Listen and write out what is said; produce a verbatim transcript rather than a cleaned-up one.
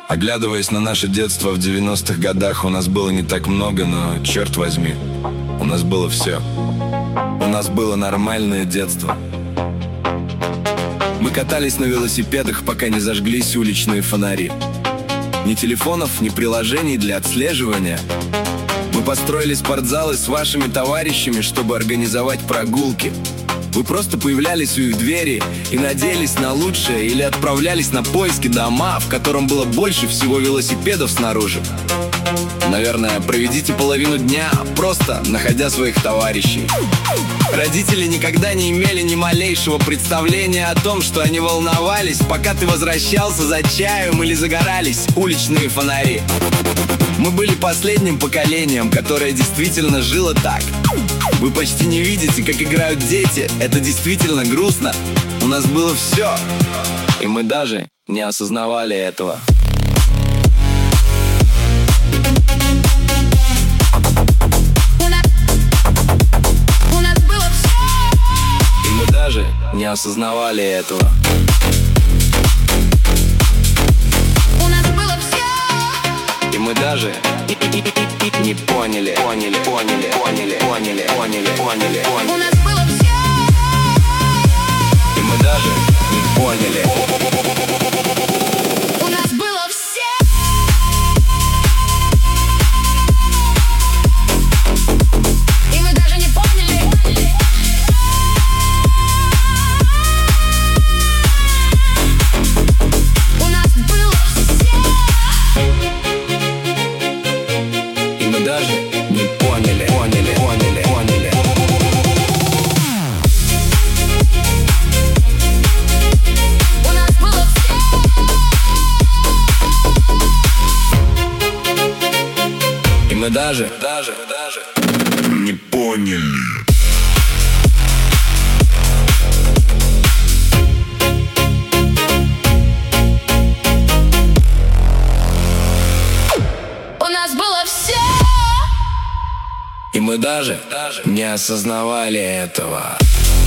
Оглядываясь на наше детство в девяностых годах, у нас было не так много, но, черт возьми, у нас было все. У нас было нормальное детство. Мы катались на велосипедах, пока не зажглись уличные фонари. Ни телефонов, ни приложений для отслеживания. Мы построили спортзалы с вашими товарищами, чтобы организовать прогулки. Вы просто появлялись у их двери и надеялись на лучшее, или отправлялись на поиски дома, в котором было больше всего велосипедов снаружи. Наверное, проведите половину дня, просто находя своих товарищей. Родители никогда не имели ни малейшего представления о том, что они волновались, пока ты возвращался за чаем или загорались уличные фонари. Мы были последним поколением, которое действительно жило так. Вы почти не видите, как играют дети. Это действительно грустно. У нас было все, и мы даже не осознавали этого. У нас было все, и мы даже не осознавали этого. У нас было все, и мы даже не поняли, поняли, поняли, поняли, поняли, поняли, поняли, поняли. У нас было все, и мы даже не поняли. у нас было все, и мы даже не поняли. У нас было все, И мы даже не поняли, поняли, поняли, поняли. у нас было все, И мы даже, даже, даже не поняли. у нас было все. И мы даже, даже не осознавали этого.